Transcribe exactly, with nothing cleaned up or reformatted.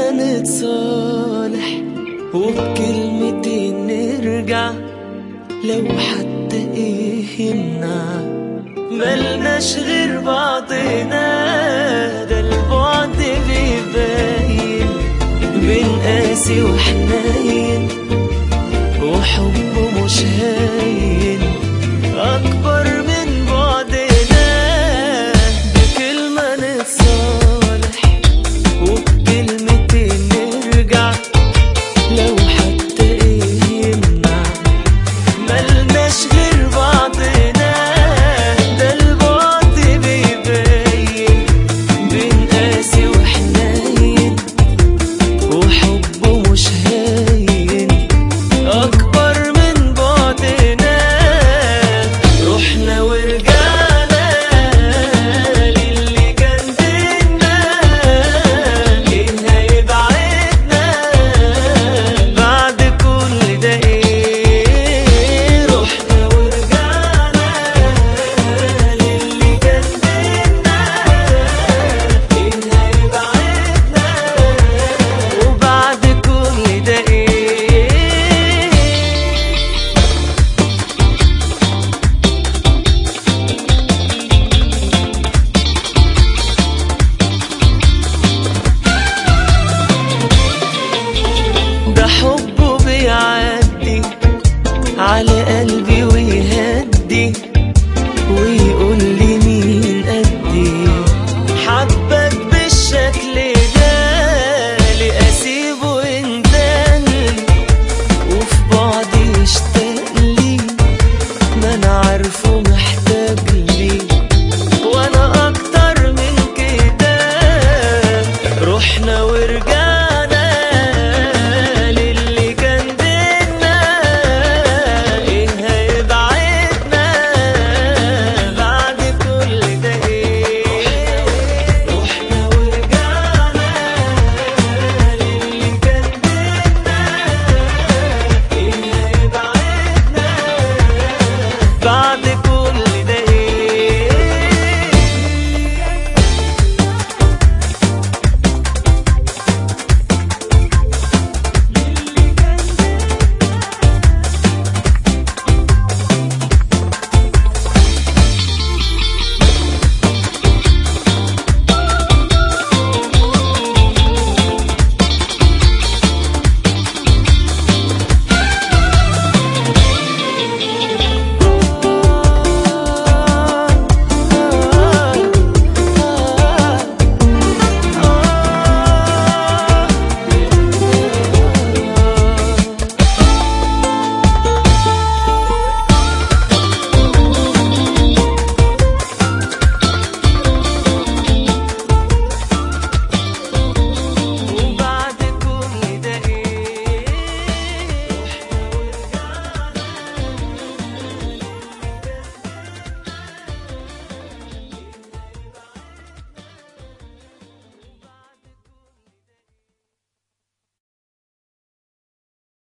بكلمة نتصالح وبكلمتين نرجع، لو حتى ايه يمنع ملناش غير بعضنا. ده البعد بيبين بين قاسي وحنين، وحب مش هاين أكبر من بعدنا. بكلمة نتصالح وبكلمتين نرجع، لو حتى ايه يمنع ملناش غير بعضنا. ده البعد بيبين بين قاسي وحنين، وحب مش هاين أكبر من بعدنا. رحنا ورجعنا للي كان بينا، إيه هيبعدنا بعد كل ده إيه؟ رحنا ورجعنا للي كان بينا، إيه هيبعدنا وبعد كل ده إيه؟ ده حبه بيعدي على قلبي ويهدي، ويقول لي مين قدي حبك بالشكل ده. ليه اسيبه يندلي وفي بعدي يشتاق لي؟ ما انا عارفه محتاج لي وانا اكتر من كده. رحنا ورجعنا